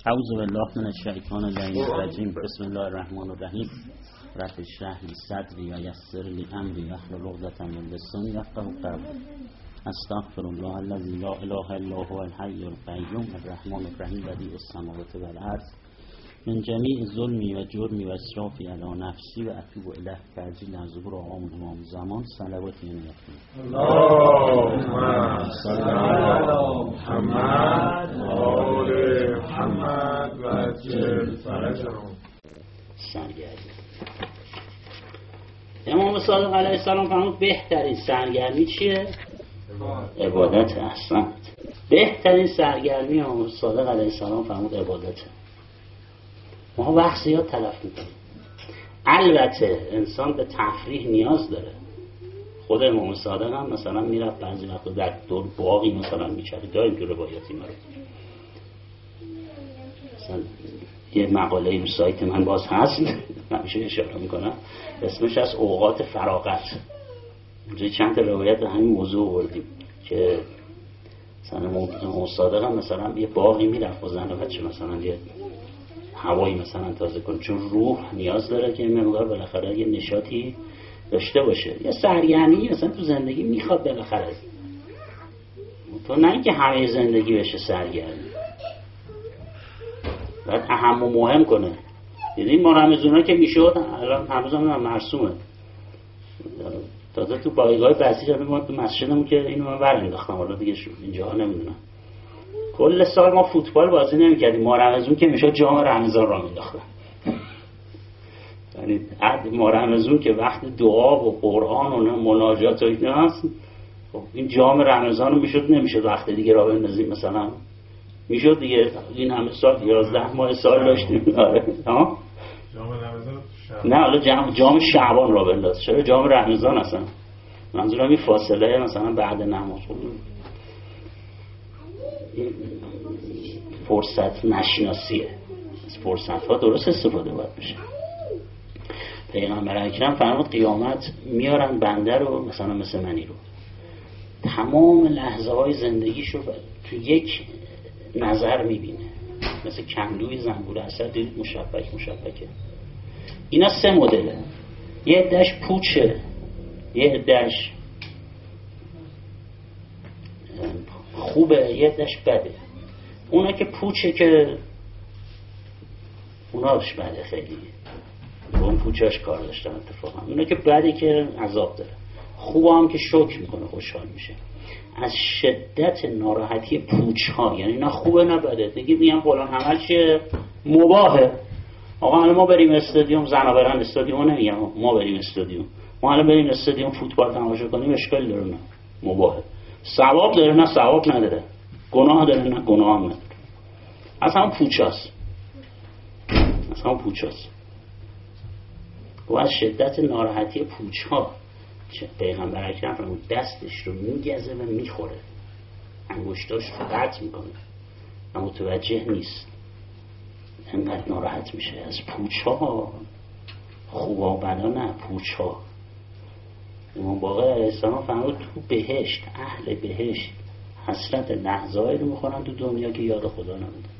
اعوذ بالله من الشیطان اللعین الرجیم. بسم الله الرحمن الرحیم. رب اشرح لی صدری و یسر لی امری واحلل عقدة من لسانی یفقهوا قولی. استغفر الله الذی لا اله الا هو الحی القیوم الرحمن الرحیم بدیع السماوات و الارض من جمیع ظلمی و جرمی و اسرافی علی نفسی و اتوب الیه ترجیل از ظهور آقامون امام زمان صلواتی نمی‌کنیم. اللهم صل علی محمد و آل محمد و عجل فرجهم. سرگرمی امام صادق علیه السلام فرمود بهترین سرگرمی چیه؟ عبادت. احسنت. بهترین سرگرمی امام صادق علیه السلام فرمود عبادت. ما وقت زیاد تلف میکنیم. البته انسان به تفریح نیاز داره. خود امام صادق هم مثلا میرفت بعضی وقتا در دور باقی مثلا میچرد. داریم تو روایاتی ما رو مثلا یه مقاله رو سایت من باز هست همیشه اشاره میکنم، اسمش از اوقات فراغت. اونجا چند تا روایت همین موضوع آوردیم که مثلا امام صادق هم مثلا یه باقی میرفت با زن و بچه مثلا یه هوایی مثلا تازه کنه، چون روح نیاز داره که مقدار بالاخره یه نشاطی داشته باشه، یه سرگرمی مثلا تو زندگی میخواد بالاخره. تو نه اینکه همه زندگی بشه سرگرمی، باید اهم و مهم کنه. دیدین ما رمضونا که میشد الان هنوز هم مرسومه، تازه تو پایگاه بسیج ما تو مسجدمون که اینو من برانداختم، حالا دیگه اینجا نمیدونم. کل سال ما فوتبال بازی نمی‌کردیم، ما رمضان که میشد جام رمضان را مینداختن. یعنی ما رمضان که وقت دعا و قرآن و مناجات و اینا هست، خب این جام رمضان رو نمیشد وقت دیگه را بندازیم مثلا. میشد دیگه این همه سال 11 ماه سال داشتیم. آره ها جام رمضان نه حالا جام شعبان را بنداز. چرا جام رمضان اصلا؟ منظورم این فاصله مثلا بعد نماز فرصت نشناسیه. از فرصت ها درست استفاده باید بشه. پیغمبر اکرم فرمود قیامت میارن بنده رو مثلا مثل منی رو، تمام لحظه های زندگیشو تو یک نظر میبینه، مثل کندوی زنبور اسد دید مشبکه. اینا سه مدله. یه عده‌اش پوچه، یه عده‌اش خوبه، یه عده‌اش بده. اونا که پوچه که اوناش بده، خیلی اون پوچهاش کار داشتن اتفاقا. اونا که بده که عذاب داره. خوبه هم که شکر میکنه، خوشحال میشه. از شدت ناراحتی پوچها، یعنی نه خوبه نه بده، دیگه میگم فلان عمل چیه مباهه. آقا الان ما بریم استادیوم، زنا برن استادیوم، نمیگم ما بریم استادیوم، ما الان بریم استادیوم فوتبال تماشا کنیم، اشکالی داره؟ نه مباهه. ثواب داره؟ نه ثواب نداره. گناه داره؟ نه گناه هم نداره. اصلا پوچاست. و از شدت ناراحتی پوچها پیغمبر اکرم فرمود دستش رو میگزه و میخوره، انگشتاش رو قطع میکنه و متوجه نیست، انقدر ناراحت میشه از پوچها. خوبا و بدا نه، پوچها. امام باقر علیه السلام فرمود تو بهشت، اهل بهشت حسرت لحظه‌ای رو میخورن تو دنیا که یاد خدا نبوده.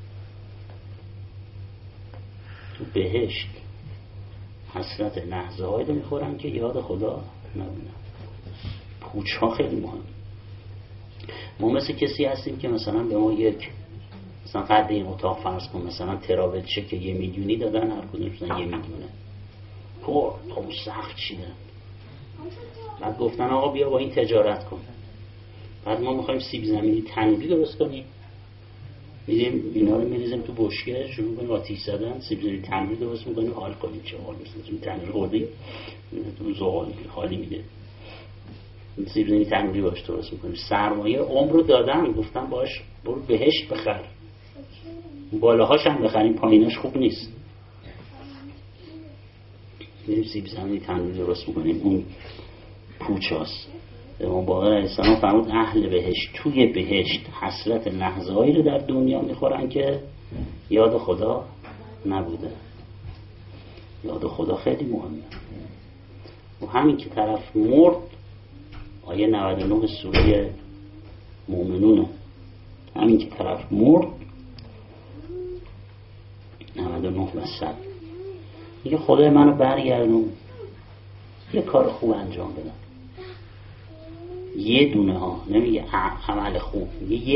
تو بهشت حسرت لحظه‌ای رو میخورن که یاد خدا نبوده. پوچها خیلی مهم. ما مثل کسی هستیم که مثلا به ما یک مثلا قدر این اتاق فرض کن مثلا ترابل چه که 1 میلیونی دادن، هر کدوم مثلا 1 میلیونه پر تا اون سخت چیدن. بعد گفتن آقا بیا با این تجارت کن. بعد ما میخوایم سیب زمینی تنوری درست کنیم، میریم اینا رو میریزیم تو بشکه، شروع کنیم آتیش زدن، سیب زمینی تنوری درست میکنیم، حال کنیم. چه حال میسازیم؟ تنوری خوردیم تو زغال حالی میده، سیب زمینی تنوری باش درست میکنیم. سرمایه عمر رو دادن، گفتن باش برو بهشت بخر، بالاهاش هم بخریم، پاییناش خوب نیست. میریم سیب زمینی تنوری درست میکنیم، اون پوچاست. امام باقر علیه السلام فرمود اهل بهشت توی بهشت حسرت لحظه‌ای رو در دنیا میخورن که یاد خدا نبوده. یاد خدا خیلی مهمه. و همین که طرف مرد، آیه 99 سوره مومنونه، همین که طرف مرد 99 و 100 میگه خدای منو برگردون یه کار خوب انجام بدم. یه دونه ها، نمیگه عمل خوب، میگه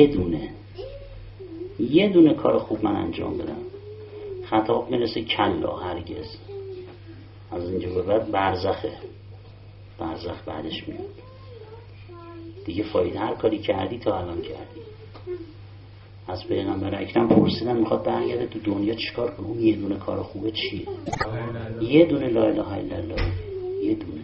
یه دونه کار خوب من انجام بدم. خطاب میرسه کلا هرگز. از اینجا به بعد برزخ بعدش میاد دیگه. فایده هر کاری کردی تا الان کردی. از پیغمبر اکرم پرسیدن میخواد برگرده تو دنیا چیکار کنه؟ اون یه دونه کار خوبه چیه؟ یه دونه لا اله الا الله، یه دونه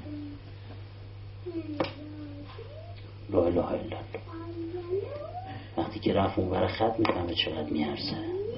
لا اله الا الله. وقتی که رفت اون برای خط میفهمه چقدر میارزه.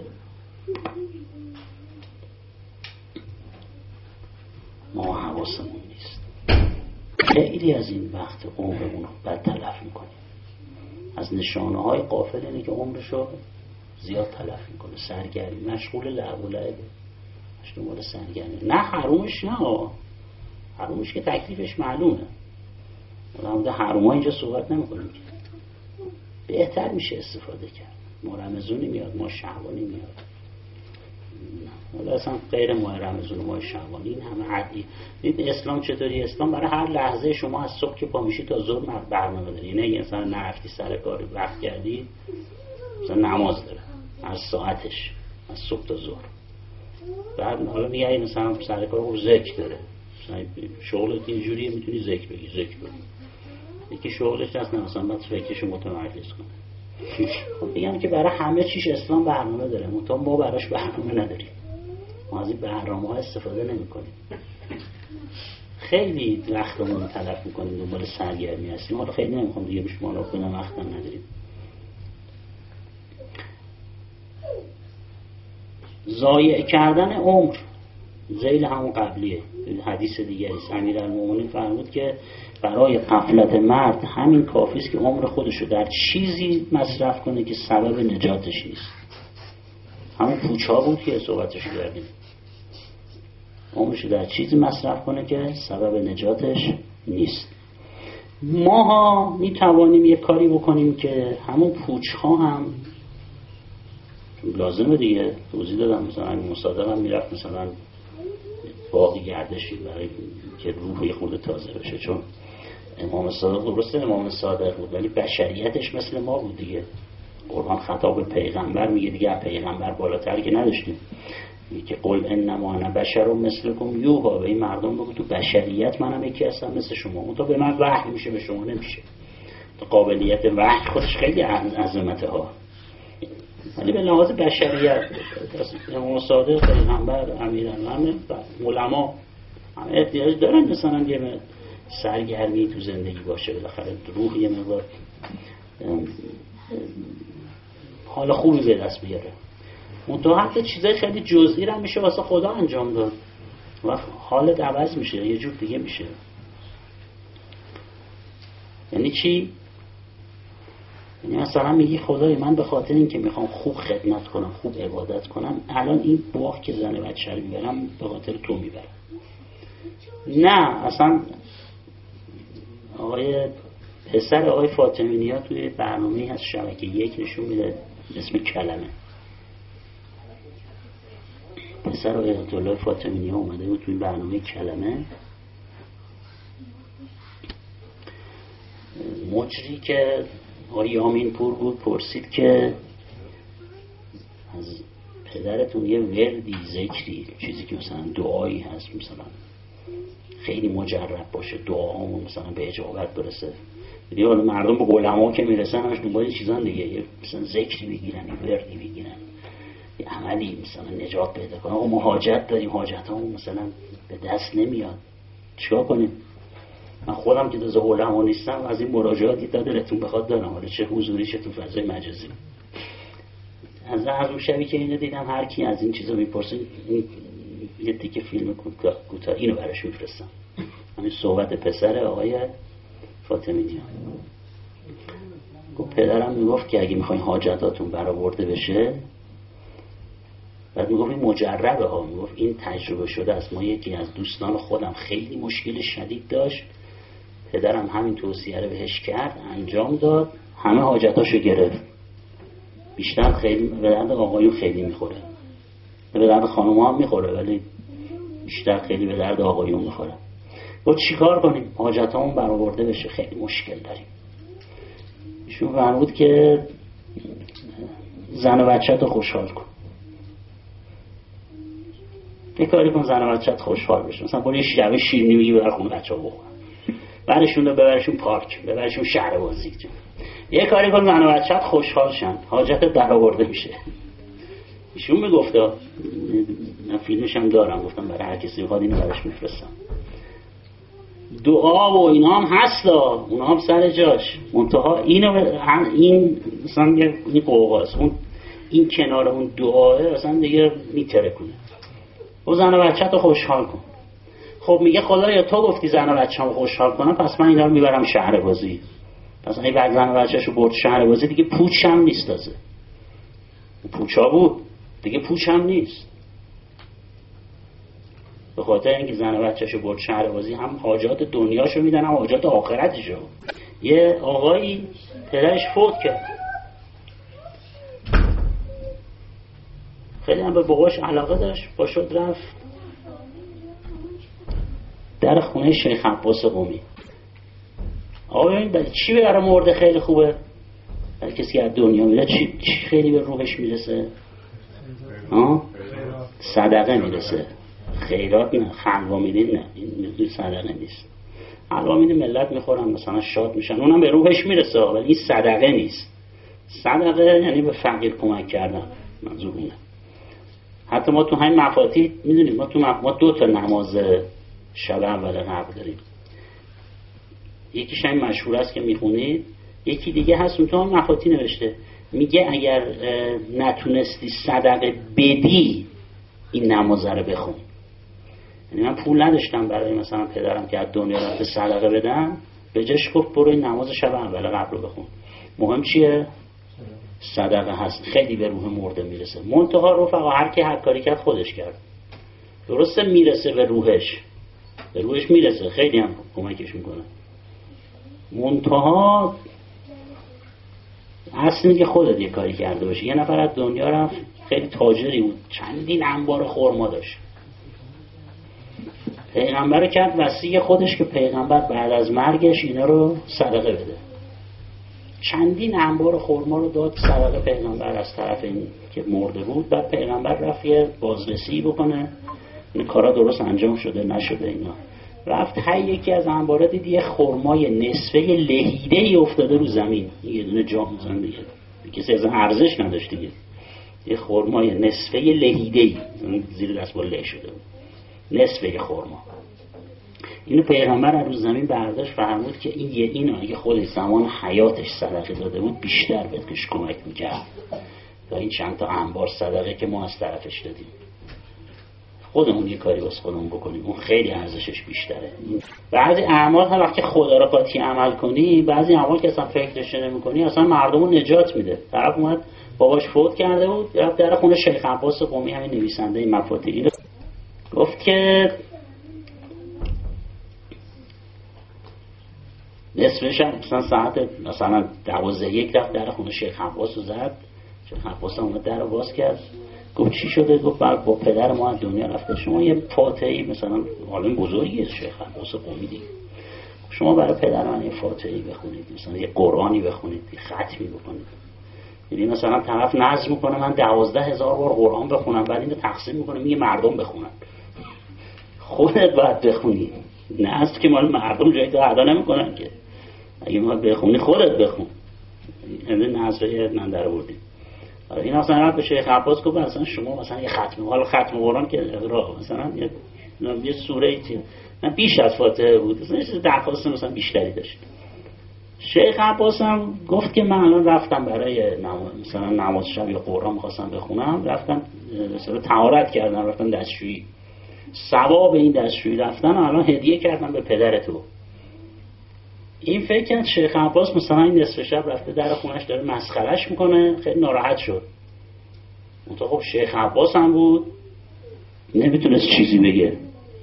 ما حواسمون نیست. خیلی از این وقت عمرمون رو بد تلف میکنیم. از نشانه های غافل اینه که عمرشو زیاد تلف میکنه. سرگرمی، مشغول لعب و لعبه، مشغول سرگرمی. نه حرومش، نه حرومش که تکلیفش معلومه. در حروم ها اینجا صحبت نمیکنیم که بهتر میشه استفاده کرد. ما رمضونی میاد، ما شعبانی میاد، ولی اصلا غیر ماه رمضان و ماه شعبانی این همه عدی. دید اسلام چطوری؟ اسلام برای هر لحظه شما از صبح که پا میشی تا ظهر برنامه داری. نه مثلا نرفتی سر کار وقت کردی، مثلا نماز داره هر ساعتش از صبح تا ظهر. بعد حالا میگه مثلا سر کار ذکر داره، مثلا شغلت اینجوریه میتونی ذکر بگی. یکی شغلش هست نه مثلا باید فکرشو متمرکز کنه. خب میگم که برای همه چیش اسلام برنامه داره، منتها ما براش برنامه نداریم. ما از این برنامه‌ها استفاده نمی‌کنیم. خیلی وقتمون تلف می‌کنیم دنبال سرگرمی هستیم. حالا خیلی نمی‌خوام دیگه بهش مالا کنم، وقتم نداریم. ضایع کردن عمر ذیل همون قبلیه. حدیث دیگری است. امیرالمومنین فرمود که برای غفلت مرد همین کافی است که عمر خودشو در چیزی مصرف کنه که سبب نجاتش نیست. همون پوچا بود که صحبتش کردیم. عمرشو در چیزی مصرف کنه که سبب نجاتش نیست. ماها می توانیم یک کاری بکنیم که همون پوچها هم لازمه دیگه. توضیح دادم مثلا این مصادق هم میرفت مثلا باقی گردشی برای که روح یه خورده تازه بشه. چون امام صادق درسته امام صادق بود ولی بشریتش مثل ما بود دیگه. قرآن خطاب به پیغمبر میگه دیگه، پیغمبر بالاتر که نداشتیم. میگه که قل انما انا بشر مثلکم یوحی، به این مردم بگو تو بشریت منم یکی هستم مثل شما. اون تو به من وحی میشه، به شما نمیشه. تو قابلیت وحی خودش خیلی عظمته ها، ولی به لحاظ بشریت امام صادق، پیغمبر، امیرالمومنین و علما همه احتیاج دارن مثلا یه سرگرمی تو زندگی باشه. بالاخره روح یه مقدار حال خوبی به دست بیاره. منتها حتی چیزای خیلی جزئی رو میشه واسه خدا انجام داد و حالت عوض میشه، یه جور دیگه میشه. یعنی چی؟ یعنی مثلا میگی خدای من به خاطر این که میخوام خوب خدمت کنم، خوب عبادت کنم، الان این باغ که زن بچه رو میبرم به خاطر تو میبرم. نه اصلا پسر آقای فاطمی نیا توی برنامه‌ای هست شبکه 1 نشون میده اسم کلمه. پسر آقای آیت الله فاطمی نیا اومده بود توی برنامه کلمه. مجری که آقای یامین پور بود پرسید که از پدرتون یه وردی، ذکری، چیزی که مثلا دعایی هست مثلا خیلی مجرب باشه، دعاهامون مثلا به اجابت برسه. دیگه حالا مردم به علما که میرسن همش دنبال این چیزان دیگه، یه مثلا ذکری بگیرن، یه وردی بگیرن، یه عملی مثلا نجات پیدا کنن. آقا ما حاجت داریم، حاجتامون مثلا به دست نمیاد، چیکار کنیم؟ من خودم که جزو علما نیستم از این مراجعاتی تا دلتون بخواد دارم، حالا چه حضوری چه تو فضای مجازی. از اون شبی که اینو دیدم هر کی از این چیزا میپرسه یه تیکه فیلم کوتاه اینو براش میفرستم. همین صحبت پسر آقای فاطمی نیا. گفت پدرم میگفت که اگه میخواین حاجتاتون برآورده بشه، بعد میگفت این مجربه ها، میگفت این تجربه شده است. ما یکی از دوستان خودم خیلی مشکل شدید داشت، پدرم همین توصیه رو بهش کرد، انجام داد، همه حاجتاشو گرفت. بیشتر خیلی به درد آقایون خیلی میخوره. به درد خانوما هم میخوره ولی بیشتر خیلی به درد آقایون میخوره. با چیکار کنیم حاجتامون برآورده بشه؟ خیلی مشکل داریم. ایشون فرمود که زن و بچه‌تو خوشحال کن. یه کاری کن زن و بچه‌ت خوشحال بشه. مثلا برو یه شب شیرینی میگی ببر خونه بچه‌ها بخورن. بعدشون رو ببرشون پارک، ببرشون شهر بازی. یه کاری کن زن و بچه‌ت خوشحال شن، حاجتت برآورده میشه. ایشون میگفتا، من فیلمش هم دارم، گفتم برای هر کسی بخواد اینو براش میفرستم. دعا و اینا هم هستا، اونا هم سر جاش، منتها این مثلا این قوقاست، اون این کنار اون دعاه اصلا دیگه میترکونه. و زن و بچه‌تو خوشحال کن. خب میگه خدایا تو گفتی زن و بچه‌مو خوشحال کنم، پس من اینا رو میبرم شهر بازی. پس اگه بعد زن و بچه‌شو برد شهر بازی دیگه پوچ هم نیست. تازه پوچا بود دیگه پوچ هم نیست. به خاطر اینکه زن و بچه‌شو برد شهر بازی هم حاجات دنیاشو میدن هم حاجات آخرتشو. یه آقایی پدرش فوت کرد، خیلی هم به باباش علاقه داشت، با شد رفت در خونه شیخ عباس قمی. آقا ببین چی به برای مرده خیلی خوبه؟ برای کسی که از دنیا میره چی خیلی به روحش میرسه؟ صدقه میرسه. خیرات نه، خلوا میدین نه، این صدقه نیست. حلوا میدین ملت میخورن مثلا شاد میشن، اونم به روحش میرسه، ولی این صدقه نیست. صدقه یعنی به فقیر کمک کردن، منظور اونه. حتی ما تو همین مفاتیح میدونیم، ما 2 تا نماز شب اول قبل داریم. یکیش همین مشهور است که میخونید، یکی دیگه هست تو هم مفاتیح نوشته، میگه اگر نتونستی صدقه بدی این نماز رو بخون. یعنی من پول نداشتم برای مثلا پدرم که از دنیا رفته صدقه بدم، به جاش گفت برو این نماز شب اول قبل رو بخون. مهم چیه؟ صدقه هست، خیلی به روح مرده میرسه. منتها رفقا هر کی هر کاری کرد خودش کرد. درسته میرسه به روحش میرسه، خیلی هم کمکش میکنه. منتها اصلی که خودت یه کاری کرده باشی. یه نفر از دنیا رفت، خیلی تاجری بود، چندین انبار خرما داشت. پیغمبر کرد وصیه خودش که پیغمبر بعد از مرگش اینا رو صدقه بده. چندین انبار خرما رو داد صدقه پیغمبر از طرف این که مرده بود. بعد پیغمبر رفت یه بازرسی بکنه این کارا درست انجام شده نشده. اینا رفت یکی از انبارا دید یه خرمای نصفه لهیده‌ای افتاده رو زمین، یه دونه جام زن دیگه، کسی از ارزش نداشت دیگه. یه خرمای نصفه لهیده‌ای زیر دستمال له شده بود، نصفه خرما. اینو پیغمبر از رو زمین برداشت، فرمود که اینو اگه خود زمان حیاتش صدقه داده بود بیشتر بهش کمک میکرد تا این چند تا انبار صدقه که ما از طرفش دادیم. خودمون یه کاری واسه خودمون بکنیم، اون خیلی ارزشش بیشتره. بعضی اعمال هم وقتی خدا رو قاطی عمل کنی، بعضی اعمال که اصلا فکرش نمی‌کنی اصلا مردمو نجات میده. طرف اومد باباش فوت کرده بود، رفت در خونه شیخ عباس قمی، همین نویسنده این مفاتیح، گفت که نصفش مثلا ساعت مثلا 12:01 رفت در خونه شیخ عباس رو زد. شیخ عباس اومد در رو باز کرد، گفت چی شده؟ گفت با پدر ما از دنیا رفته، شما یه فاتحه‌ای مثلا عالم بزرگیه شیخ عباس قمی دیگه، شما برای پدر من یه فاتحه‌ای بخونید، مثلا یه قرآنی بخونید، یه ختمی بکنید. یعنی مثلا طرف نظم میکنه من 12,000 بار قرآن بخونم، بعد اینو تقسیم میکنه میگه مردم بخونن. خودت باید بخونی، نظم که مال مردم جایی تو ادا نمیکنن که. اگه ما بخونی خودت بخون. این نظریه من در آوردیم. این اصلا به شیخ عباس گفت مثلا شما مثلا یه ختم قرآن که اقرا مثلا یه سوره چیه، نه بیش از فاتحه بود، مثلا چیز درخواست مثلا بیشتری داشت. شیخ عباس هم گفت که من الان رفتم برای مثلا نماز شب یا قرآن می‌خواستم بخونم، رفتم مثلا طهارت کردم، رفتم دستشویی، ثواب این دستشویی رفتن الان هدیه کردم به پدر تو. این فکر کرد شیخ عباس مثلا این نصف شب رفته در خونش داره مسخرش میکنه، خیلی ناراحت شد. منتها خب شیخ عباس هم بود، نمیتونست چیزی بگه،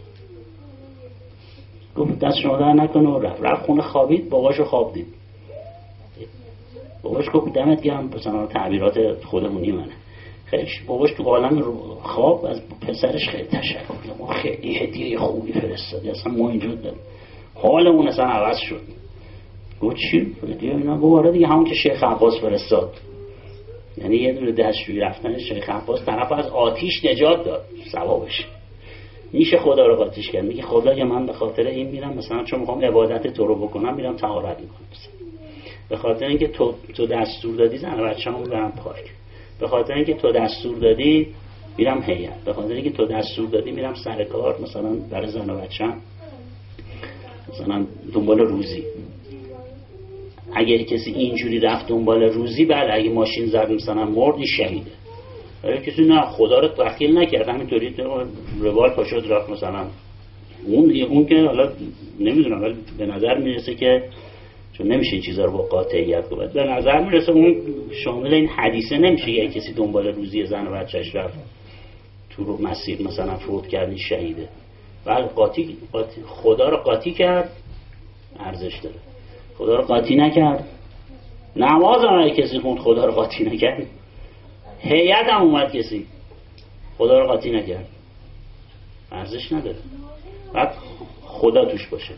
گفت دست شما در نکنه و رفت خونه خوابید. باباشو خواب دید. باباش گفت دمت گرم، مثلا تعبیرات خودمونی منه، خیلی باباش تو عالم خواب از پسرش خیلی تشکر کرد، ما خیلی هدیه خوبی فرستادی، اصلا ما اینجور داریم، حالمون اصلا عوض شد. گفت چی؟ اینا گفت دیگه همون که شیخ عباس فرستاد، یعنی یه دونه دستشویی رفتن شیخ عباس طرف از آتیش نجات داد، ثوابش میشه خدا رو قاطیش کرد. میگه خدا یا من به خاطر این میرم مثلا چون میخوام عبادت تو رو بکنم میرم طهارت میکنم، به خاطر اینکه تو دستور دادی زن بچه‌مو برم پارک، به خاطر اینکه تو دستور دادی میرم هیئت، به خاطر اینکه تو دستور دادی میرم سر کار مثلا برای زن و بچه‌م مثلا دنبال روزی. اگه کسی اینجوری رفت دنبال روزی، بعد اگه ماشین زد مثلا مرد شهیده. ولی کسی نه خدا رو دخیل نکرد، همینطوری روال پاشد رفت مثلا اون که حالا نمیدونم، ولی به نظر میرسه که چون نمیشه این چیزا رو با قاطعیت گفت، به نظر میرسه اون شامل این حدیثه نمیشه یه کسی دنبال روزی زن و بچه‌اش رفت تو رو مسیر مثلا فوت کردی شهیده. بله قاطی خدا رو قاطی کرد ارزش داره، خدا رو قاطی نکرد. نماز هم کسی خوند خدا رو قاطی نکرد، هیئت هم اومد کسی خدا رو قاطی نکرد، ارزش نداره، بعد خدا توش باشه.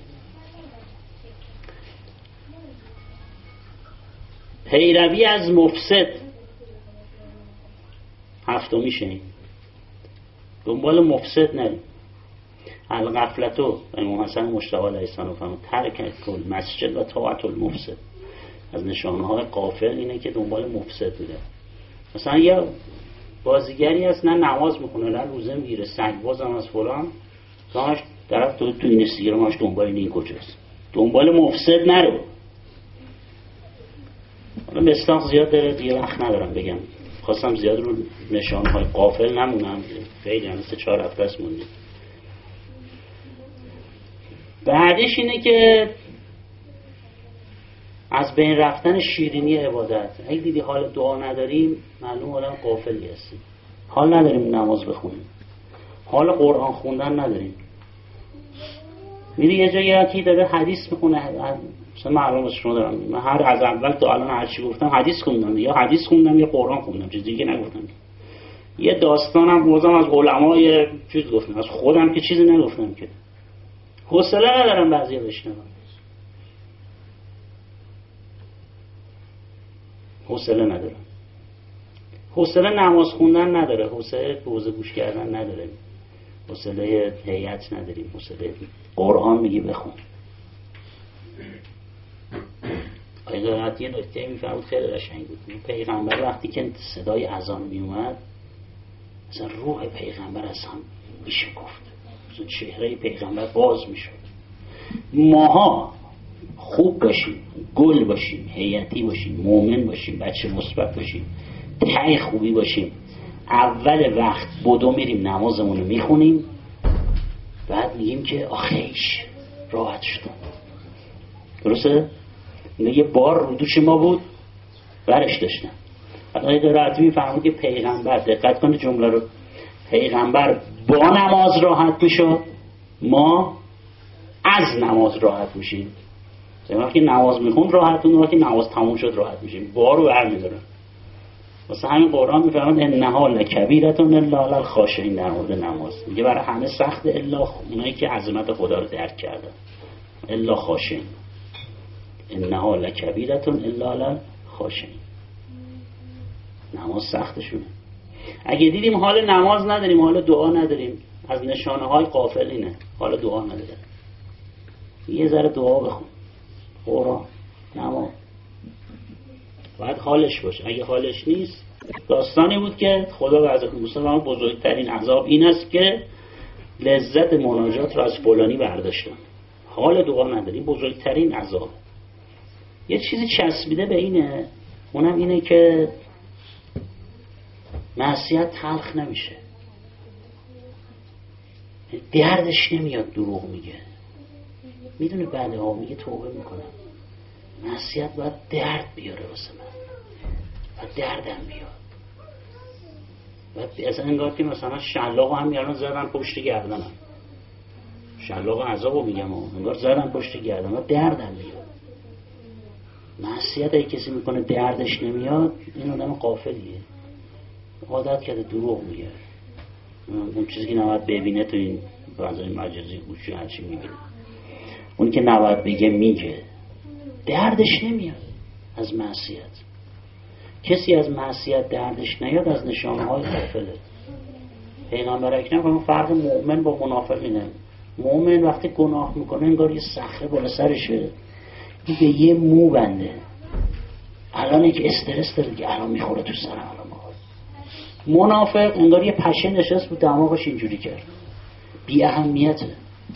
پیروی از مفسد هفتمیشه این، دنبال مفسد نریم. الغفلتو امام حسن مجتبی علیه السلام فرمود ترک کل مسجد و طاعت المفسد. از نشانه‌های غافل اینه که دنبال مفسد میره. مثلا یه بازیگری هست نه نماز میکنه نه روزه میگیره، سگ‌باز هم از فلان، کاش طرف تو اینستاگرام ماش دنبال این کجاست، دنبال مفسد نرو. حالا مستاق زیاد داره دیگه وقت ندارم بگم، خواستم زیاد رو نشانه‌های غافل نمونم، خیلی هم 3-4 هفته است موندیم. بعدش اینه که از بین رفتن شیرینی عبادت. اگه دیدی حال دعا نداریم معلوم آدم غافلی هستیم، حال نداریم نماز بخونیم، حال قرآن خوندن نداریم. میری یه جایی یکی داره حدیث میخونه، مثلا معلومه شما دارم من از اول تا الان هر چی گفتم حدیث خوندم، یا حدیث خوندم یا قرآن خوندم، چیز دیگه نگفتم. یه داستانم بازم از علمای چیز گفتم، از خودم که چیزی نگفتم که حوصله ندارم بعضیا بشنوم، حوصله ندارم، حوصله نماز خوندن نداره، حوصله روزه گوش کردن نداره، حوصله هیئت نداریم، حوصله قرآن میگی بخون. آیه یه نکته میفرمود خیلی قشنگ بود. پیغمبر وقتی که صدای اذان میومد مثلا روح پیغمبر از هم میشکفت، مثلا چهره پیغمبر باز میشد. ماها خوب باشیم، گل باشیم، هیئتی باشیم، مومن باشیم، بچه مثبت باشیم، ته خوبی باشیم، اول وقت بدو میریم نمازمون رو میخونیم، بعد میگیم که آخیش راحت شدم. درسته؟ یه بار رو دوش ما بود برش داشتم. آیه راحتی میفهمه که پیغمبر، دقت کنید جمله رو، پیغمبر با نماز راحت میشد، ما از نماز راحت میشیم. وقتی نماز میخوند راحتون، وقتی نماز تموم شد راحت میشیم، بارو برمیدارن. واسه همین قرآن میفرماد انها لکبیرتون الا علی الخاشعین، در مورد نماز میگه برای همه سخت الا اونایی که عظمت خدا رو درک کردن، الا خاشعین، انها لکبیرتون الا علی الخاشعین، نماز سختشونه. اگه دیدیم حال نماز نداریم، حال دعا نداریم، از نشانه های غافل اینه، حال دعا نداریم. یه ذره دعا بخون، قرآن، نماز، باید حالش باشه. اگه حالش نیست، داستانی بود که خدا به حضرت موسی فرمود بزرگترین عذاب این است که لذت مناجات رو از فلانی برداشتن. حال دعا نداری، بزرگترین عذاب. یه چیزی چسبیده به اینه، اونم اینه که معصیت تلخ نمیشه، دردش نمیاد دروغ میگه، میدونه بعدها میگه توبه میکنم. معصیت باید درد بیاره واسه من و دردم بیاد. و اصلا انگار که مثلا شلاقو هم میارن زدن پشت گردنم، شلاقو عذابو میگم، انگار زدن پشت گردنم و دردم بیاد. معصیت اگه کسی میکنه دردش نمیاد، این آدم غافلیه. عادت کرده دروغ میگه. اون چیزی که نباید ببینه تو این فضای مجازی گوشی هرچی میبینه، اون که نباید بگه میگه. دردش نمیاد از معصیت. کسی از معصیت دردش نیاد از نشانه‌های غفله. پیغمبر اکرم فرمود فرق مؤمن با منافق اینه. مؤمن وقتی گناه میکنه انگار یه صخره بالا سرشه، این به یه مو بنده. الان که استرس داره دیگه، الان میخوره تو سر الان میخوره. منافق انگار یه پشه نشست بود دماغش اینجوری کرد، بی اهمیته.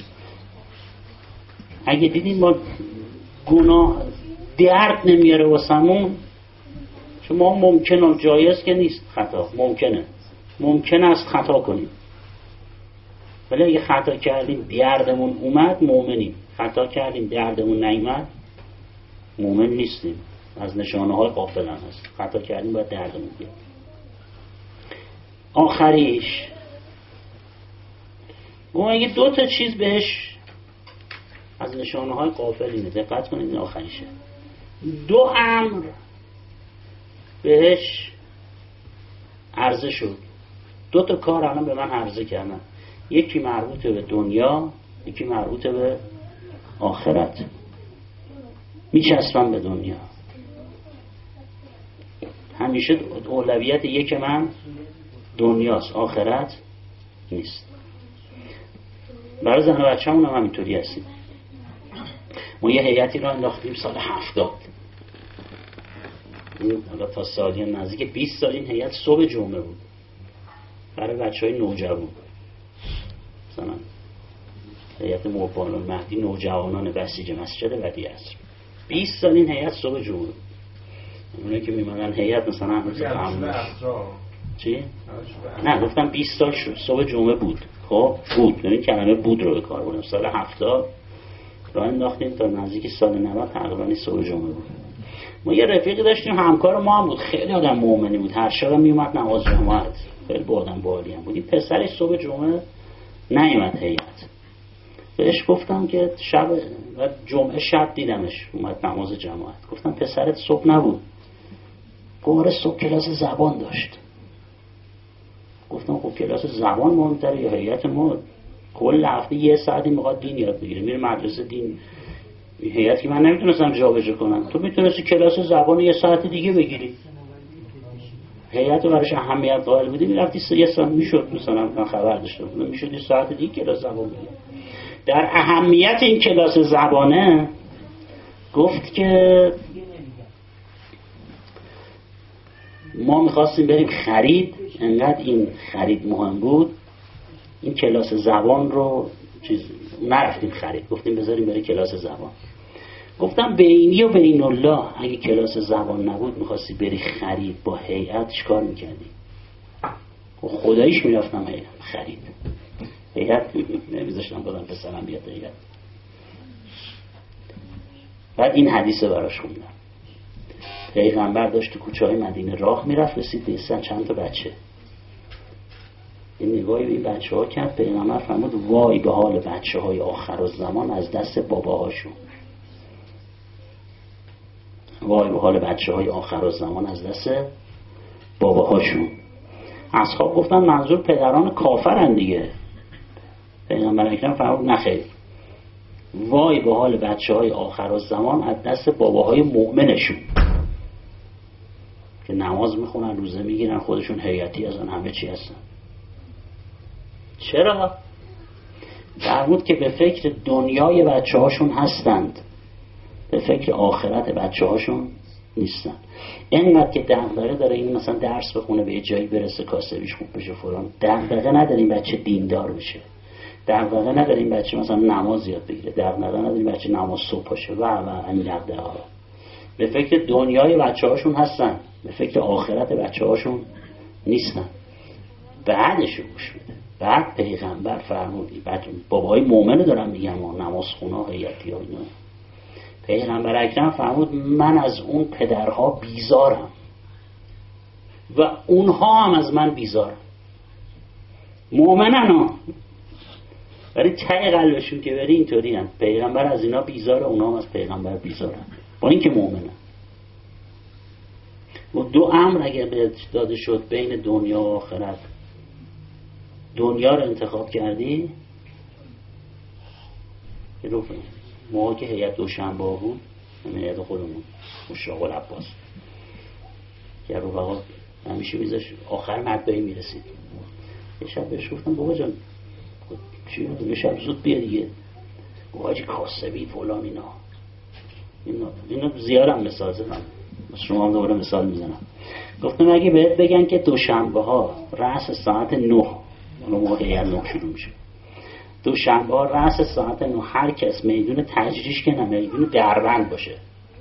اگه دیدیم ما گناه درد نمیاره واسمون، شما ممکنه، جایز که نیست خطا، ممکنه است خطا کنیم، ولی اگه خطا کردیم دردمون اومد مؤمنیم، خطا کردیم دردمون نیامد مؤمن نیستیم. از نشانه های غافل هم هست. خطا کردیم باید دردمون بیاد. آخریش اون اگه 2 تا چیز بهش از نشانه های غافل اینه، دقت کنید این آخریشه. 2 امر بهش عرضه شد. 2 تا کار الان به من عرضه کردن، یکی مربوط به دنیا، یکی مربوط به آخرت. میچسبم به دنیا. همیشه اولویت یک من دنیاست، آخرت نیست. برای زن و بچه همون هم همینطوری هستیم. ما یه هیئتی را انداختیم سال 70. حالا تا سالی نزدیک 20 سال این هیئت صبح جمعه بود برای بچهای نوجوان. مثلا هیئت موبان المهدی نوجوانان بسیج مسجد ودیع است. 20 سال این هیئت صبح جمعه. اونایی که میمونن هیئت مثلا همون چی؟ نه گفتم 20 سال شد صبح جمعه بود. خب بود، یعنی کلمه بود رو به کار بردم. سال 70 راه انداختیم تا نزدیک سال 90 تقریبا صبح جمعه بود. ما یه رفیقی داشتیم، همکار ما هم بود، خیلی آدم مؤمنی بود، هر شب میومد نماز جماعت، خیلی بردم بالی هم بود. این پسرش صبح جمعه نیومد هیئت. بهش گفتم که شب و جمعه شب دیدمش اومد نماز جماعت. گفتم پسرت صبح نبود؟ گفت صبح کلاس زبان داشت. گفتم خب کلاس زبان مهمتره یا هیئت ما؟ کل هفته 1 ساعتی میخواد دین یاد بگیره، میره مدرسه دین. هیئت که من نمیتونستم جابجا کنم، تو میتونستی کلاس زبان 1 ساعت دیگه بگیری. هیئت براش اهمیت قائل بودی، میرفتی 1 ساعت میشد، مثلا من خبر داشتم میشد 1 ساعت دیگه کلاس زبان بگیری. در اهمیت این کلاس زبانه گفت که ما میخواستیم بریم خرید، انقدر این خرید مهم بود این کلاس زبان رو نرفتیم خرید، گفتیم بذاریم برای کلاس زبان. گفتم بینی و بین الله اگه کلاس زبان نبود میخواستی بری خرید با هیئت چیکار میکردی؟ خداییش میرفتم خرید. هیئت نمیذاشتم بودم پسرم بیاد هیئت. بعد این حدیث براش خوندم. پیغمبر داشت تو کوچه های مدینه راه میرفت، رسید به چند تا بچه. این نگاهی به این بچه ها کرد. پیغمبر فرمود وای به حال بچه های آخر الزمان از دست باباهاشون. وای به حال بچه های آخر الزمان از دست باباهاشون. اصحاب گفتن منظور پدران کافرن دیگه. پیغمبر اکرم فرمود نخیر، وای به حال بچه های آخر الزمان از دست باباهای مؤمنشون که نماز میخونن، روزه میگیرن، خودشون هیئتی هستن، همه چی هستن. چرا؟ فرمود که به فکر دنیای بچه هاشون هستند، به فکر آخرت بچه هاشون نیستن. اینقدر که دغدغه داره این مثلا درس بخونه به یه جایی برسه کاسبیش خوب بشه فلان، دغدغه نداریم بچه دیندار بشه، دغدغه نداریم بچه مثلا نماز یاد بگیره، دغدغه نداریم بچه نماز صبح باشه و این دغدغه ها. به فکر دنیای بچه هاشون هستن، به فکر آخرت بچه هاشون نیستن. بعدش گوش میده. بعد پیغمبر فرمودی بابای مؤمن دارم میگم نماز خونا هیئتی ها اینا. پیغمبر اکرم فرمود من از اون پدرها بیزارم و اونها هم از من بیزارم. مؤمنن ها، ولی ته قلبشون که بری اینطوری هم پیغمبر از اینا بیزاره، اونا هم از پیغمبر بیزارن با این که مؤمنن. و دو امر اگر بهت داده شد بین دنیا و آخرت، دنیا رو انتخاب کردی. موقع که هیئت دوشنبه بود، هیئت خودمون مشتاق العباس که رفقا همیشه میذاش آخر مطبعی میرسید، یه شب بهش گفتم بابا جان چی بود؟ یه شب زود بیا دیگه. حاجی کاسبی فلان اینا زیادم مثال زدم، شما هم دوباره مثال میزنم. گفتم اگه بهت بگن که دوشنبه ها رأس ساعت 9، اون موقع هیئت 9 شروع میشه، دوشنبه ها رأس ساعت 9 هر کس میدون تجریش که نه میدون دربند باشه،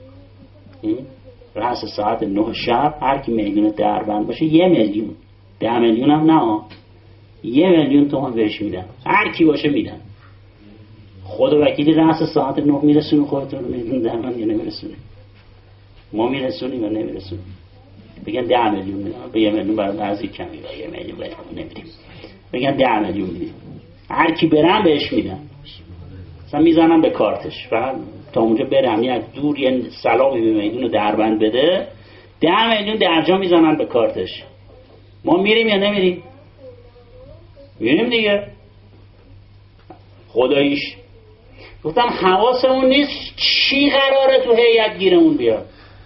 رأس ساعت 9 شب هر کی میدون دربند باشه 1 میلیون، 10 میلیون هم نه، 1 میلیون تومان بهش میدن، هر کی باشه میدن. خدا وکیلی رأس ساعت 9 میرسونه خودتون میدون دربند یا نمیرسونه؟ ما میرسونیم یا نمیرسونیم؟ بگن 10 میلیون میدن، به 1 میلیون برای بعضی کمی، 1 میلیون برای نمیدیم، بگن 10 میلیون میدیم، هر کی برن بهش میدن، مثلا میزنن به کارتش، فقط تا اونجا برم یک دور یه سلامی به میدون دربند بده، 10 میلیون درجا میزنن به کارتش. ما میریم یا نمیریم؟ میریم دیگه. خداییش گفتم حواسمون نیست چی قراره تو هیئت گیرمون بیاد.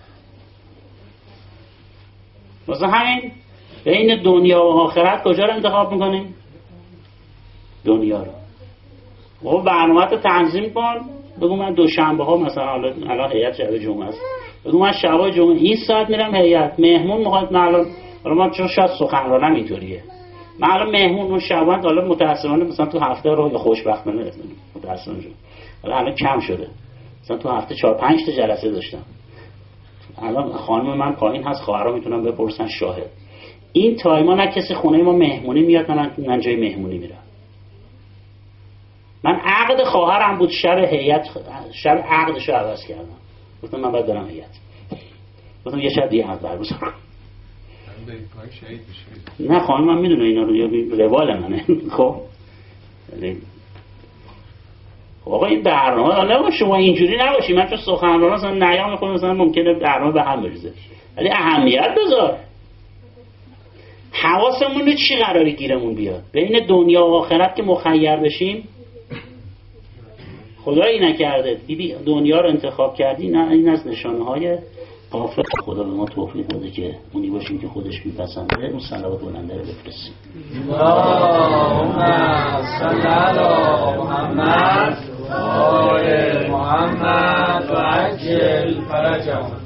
مثلا همین بین دنیا و آخرت کجا رو انتخاب میکنیم؟ دنیا رو. و برنامه رو تنظیم کن، بگو من دوشنبه ها مثلا الان هیئت شب جمعه است، بگو من شب جمعه این ساعت میرم هیئت، مهمون میخواد، من الان چون شاید سخنرانم اینطوریه، من الان مهمون اون شبان حالا متأسفانه مثلا تو هفته رو خوشبختانه متأسفانه الان کم شده، مثلا تو هفته 4-5 تا جلسه داشتم، الان خانم من پایین هست، خواهرام میتونن بپرسن شاهد. این تایما نه کسی خونه ما مهمونی میاد، من جای مهمونی میرم. من عقد خواهرم بود، شب هیئت شب عقدشو عوض کردم، گفتم من باید برم هیئت، گفتم یه شب دیگه عقد برگزار کنم. نه خانمم میدونه اینا رو، یا روال منه. خب آقا این برنامه حالا شما اینجوری نباشی، من چون سخنران مثلا نیام خودم مثلا ممکنه برنامه به هم بریزه، ولی اهمیت بذار. حواسمون رو چی قراره گیرمون بیاد بین دنیا و آخرت که مخیر بشیم؟ خدایی نکرده دیدی دنیا رو انتخاب کردی، نه این از نشانه های غفلت. خدا به ما توفیق بده که اونی باشیم که خودش میپسنده. اون صلوات بلنده رو بفرستیم. اللهم صل علی محمد و آل محمد و عجل فرجهم.